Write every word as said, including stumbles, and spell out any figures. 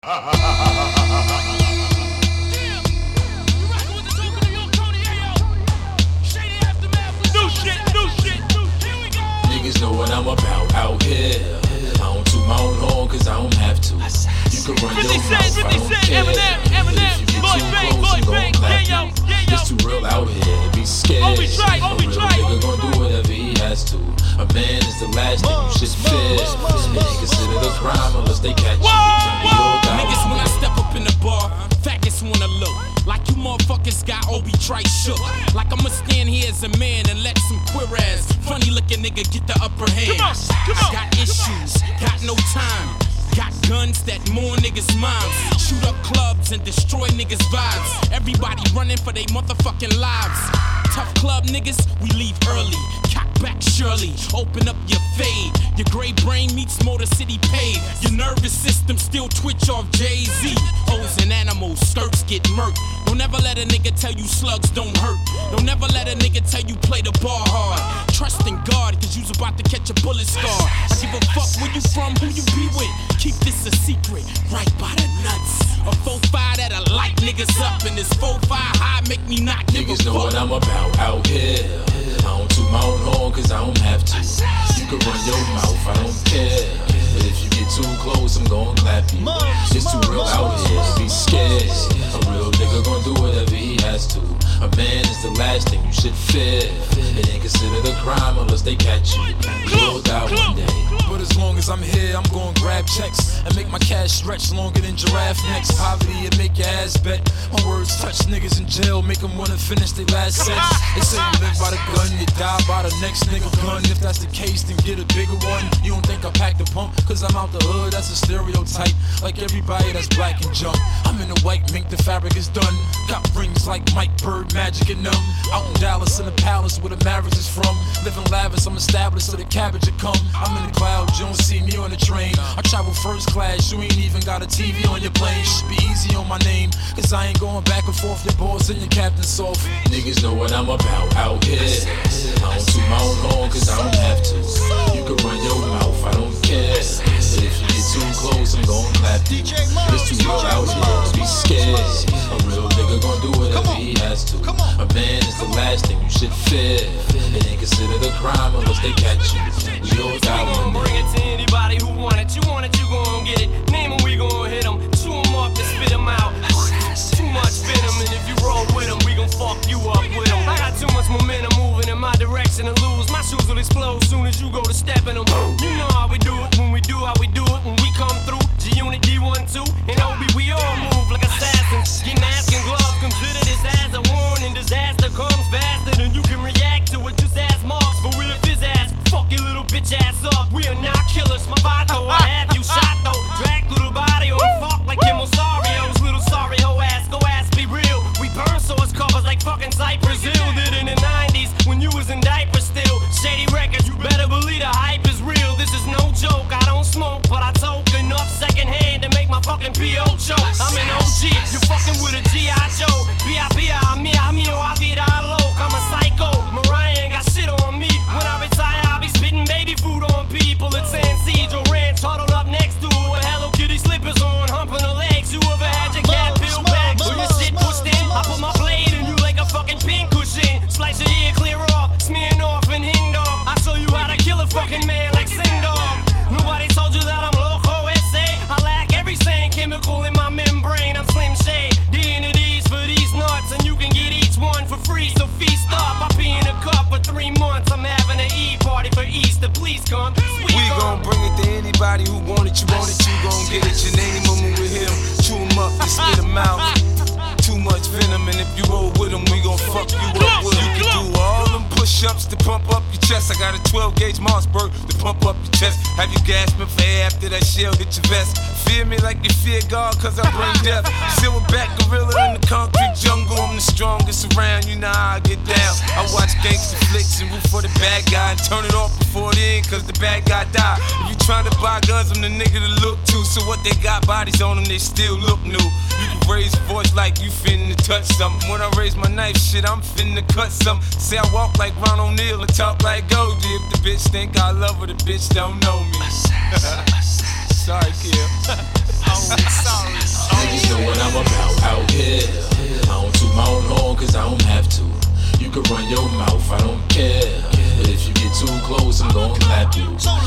Niggas know what I'm about out here. I don't toot my own horn cause I don't have to. You can run your mouth, I don't care. If you get too close, I'm gon' clap you. It's too real out here to be scared. A real nigga gon' do whatever he has to. A man is the last thing you should fear. They ain't consider the crime unless they catch you. Niggas when I step up in the bar, faggots wanna look like you motherfuckers got Obi Trice shook. Like I'ma stand here as a man and let some queer ass, funny looking nigga get the upper hand. Come on, come on. Got issues, got no time. Got guns that more niggas' minds. Shoot up clubs and destroy niggas' vibes. Everybody running for they motherfucking lives. Tough club niggas, we leave early. Cock back surely, open up your fade. Your gray brain meets Motor City paved. Your nervous system still twitch off Jay-Z. O's and animals, skirts get murked. Don't ever let a nigga tell you slugs don't hurt. Don't ever let a nigga tell you play the ball hard. Trust in God, cause you's about to catch a bullet scar. I give a fuck where you from, who you be with. Keep this a secret, right by the nuts. A four five that'll light niggas up. And this four five high make me not give niggas a fuck. know what I'm about out here. I don't toot my own horn cause I don't have to. You can run your mouth, I don't care. But if you get too close, I'm gon' clap you. It's too real out here to be scared. A real nigga gon' do whatever he has to. A man is the last thing you should fear. It ain't considered a crime unless they catch you. You'll die one day. But as long as I'm here, I'm gon' grab checks and make my cash stretch longer than giraffe necks. Poverty and make your ass bet. My words touch niggas in jail, make them wanna finish their last sentence. They say you live by the gun, you die by the next nigga gun. If that's the case, then get a bigger one. You don't think I packed the pump, cause I'm out the hood, that's a stereotype. Like everybody that's black and jump. I'm in the white mink, the fabric is done. Got rings like Mike Bird, Magic and them. Out in Dallas in the palace where the marriage is from. Living lavish, I'm established so the cabbage will come. I'm in the clouds, you don't see me on the train. I travel first class, you ain't even got a T V on your plane. Should be easy on my name, cause I ain't going back and forth. Your boss and your captain soft. Niggas know what I'm about out here. I don't toot my own horn cause I don't have to. You can run your mouth, I don't care. But if you get too close, I'm gon' clap you. It's too real out here to be scared. A real nigga gon' do whatever he has to. A man is the last thing you should fear. It ain't considered a crime unless they catch you. We all die one day. Bring it to anybody who want it. You want it, you gon' get it. Name 'em, we gon' hit 'em. Chew 'em up and spit 'em out. Too much venom, and if you roll with 'em, we gon' fuck you up with 'em. I got too much momentum moving in my direction to lose. My shoes will explode soon as you go to step in 'em. You know how we do it when we do how we do it when we come through. G-Unit D one two and O B, we all move like assassins. Get mask and gloves, consider this as a warning. Disaster comes faster than you can react to it. Just ask marks, but we lift his ass. Fuck your little bitch ass up. We are not killers. My vato, I have you shot though. Drag through the body on fuck like Kim Osario's little sorry hoe ass. Go ass be real. We burn source covers like fucking Cypress Hill did in the nineties when you was in diapers still. Shady records, you better believe the hype is real. This is no joke. I don't smoke, but I toke enough secondhand to make my fucking P O choke. I'm an O G. You fucking with a G I Joe. B I B I, me, I, me, I vida loc. I'm a psycho. Mariah ain't got shit on me. When I retire, I'll be spitting baby food on people. It's San Cedro Ranch, huddled up next to her with Hello Kitty slippers on, humping her legs. You ever had your cat peeled back? When your shit pushed in, I put my blade in you like a fucking pin cushion. Slice your ear clear off, smearing off and hing dog. I show you how to kill a fucking man like Sing Dog. Nobody told you that I'm loco S A. I lack every sane chemical in my membrane. I'm Slim Shade, D and D's for these nuts, and you can get each one for free. So feast up. I pee in a cup for three months. I'm having an E party for Easter. Please come. Sweet we come. gon' bring it to anybody who want it. You want it, you gon' get it. Your name 'em when we hit 'em. Chew 'em up and spit 'em out. Too much venom, and if you roll with 'em, we gon' fuck you up with 'em. You can do all them push-ups to pump up your chest. I got a twelve gauge Mossberg to pump up your chest. Have you gasping for air after that shell hit your vest? Fear me like you fear God, cause I bring death. Silverback gorilla in the concrete jungle. I'm the strongest around, you know how I get down. I watch gangster flicks and root for the bad guy and turn it off before the end, cause the bad guy died. If you tryna buy guns, I'm the nigga to look to. So what they got bodies on them, they still look new. You can raise your voice like you finna touch something. When I raise my knife, shit, I'm finna cut something. Say I walk like Ron O'Neal and talk like Goldie. If the bitch think I love her, the bitch don't know me. Sorry, kid. Niggas know what I'm about out here. I don't toot my own horn cause I don't have to. You can run your mouth, I don't care. But if you get too close, I'm gon' clap you.